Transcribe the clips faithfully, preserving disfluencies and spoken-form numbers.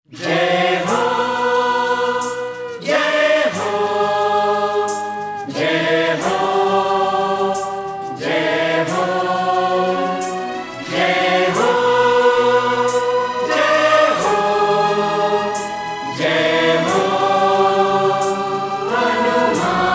जय हो जय हो जय हो जय हो जय हो जय हो जय हो हनुमान।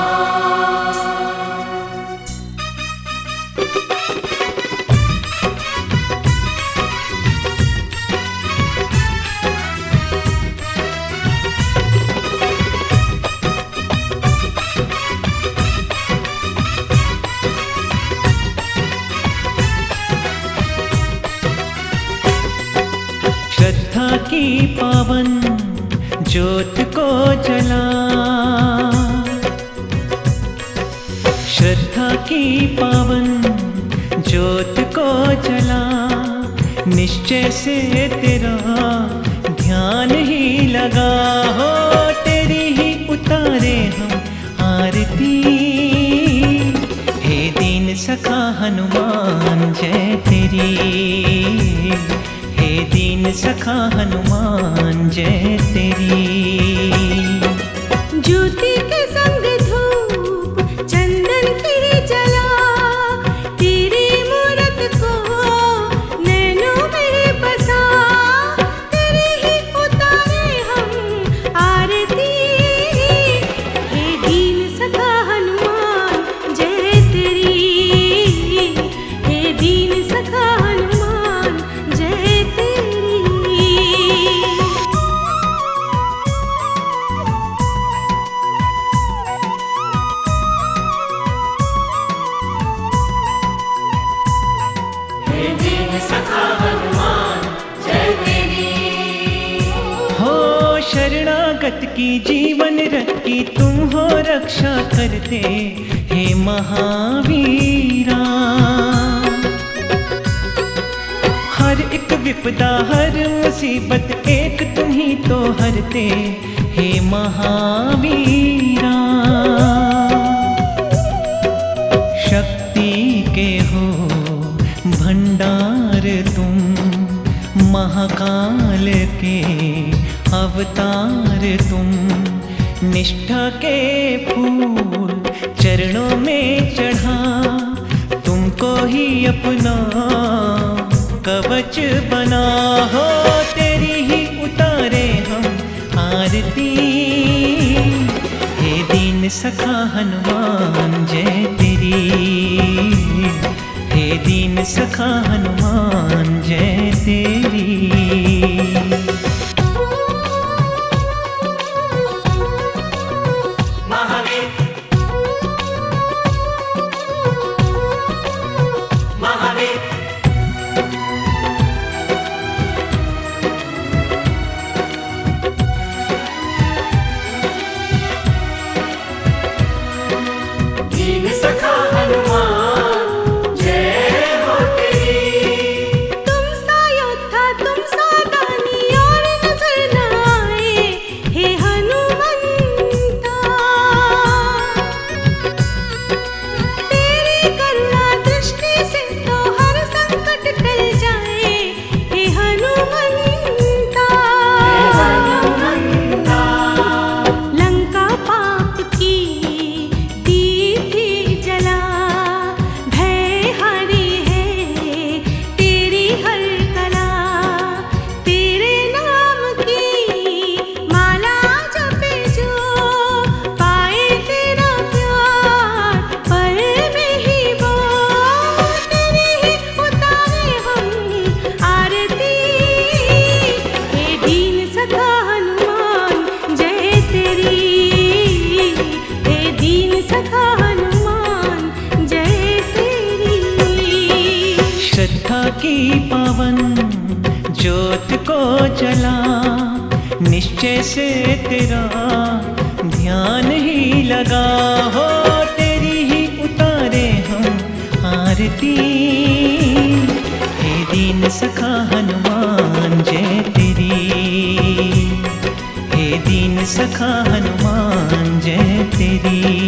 श्रद्धा की पावन ज्योत को जला, श्रद्धा की पावन ज्योत को जला, निश्चय से तेरा ध्यान ही लगा हो, तेरी ही उतारे हम आरती। हे दीन सखा हनुमान जय तेरी, हे दीन सखा हनुमान जय तेरी। ज्योति के संग धूप चंदन की जला, तेरी मूरत को नैनों में बसा, तेरी ही उतारे हम आरती। हे दीन सखा हनुमान जय तेरी, हे दीन सखा हनुमान जय तेरी। हे दीन सखा हनुमान जय तेरी। हो शरणागत की जीवन रखी तुम हो रक्षा करते, हे महावीरा। हर एक विपदा हर मुसीबत एक तुम ही तो हरते, हे महावीरा। शक्ति के हो भंडार तुम, महाकाल के अवतार तुम। निष्ठा के फूल चरणों में चढ़ा, तुमको ही अपना कवच बना हो, तेरी ही उतारे हम आरती। हे दीन सखा हनुमान जय तेरी, हे दीन सखा हनुमान जय तेरी। महावीर महावीर दीन सखा हनुमान जय हो तेरी। तुम सा योद्धा तुम सा दानी और नजर न आए, हे हनुमंता। तेरी करुणा दृष्टि से तो हर संकट टल जाए, हे हनुमंता। लंका पाप की दी थी जला, भय हारी है तेरी हर कला। तेरे नाम की माला जपे जो, पाए तेरा प्यार पल में ही वो। तेरी ही उतारे हम आरती। हे दीन सखा हनुमान जय तेरी, हे दीन सखा हनुमान जय तेरी। श्रद्धा की पावन ज्योत को जला, निश्चय से तेरा ध्यान ही लगा हो, तेरी ही उतारे हम आरती। हे दीन सखा हनुमान जय तेरी, हे दीन सखा हनुमान जय तेरी।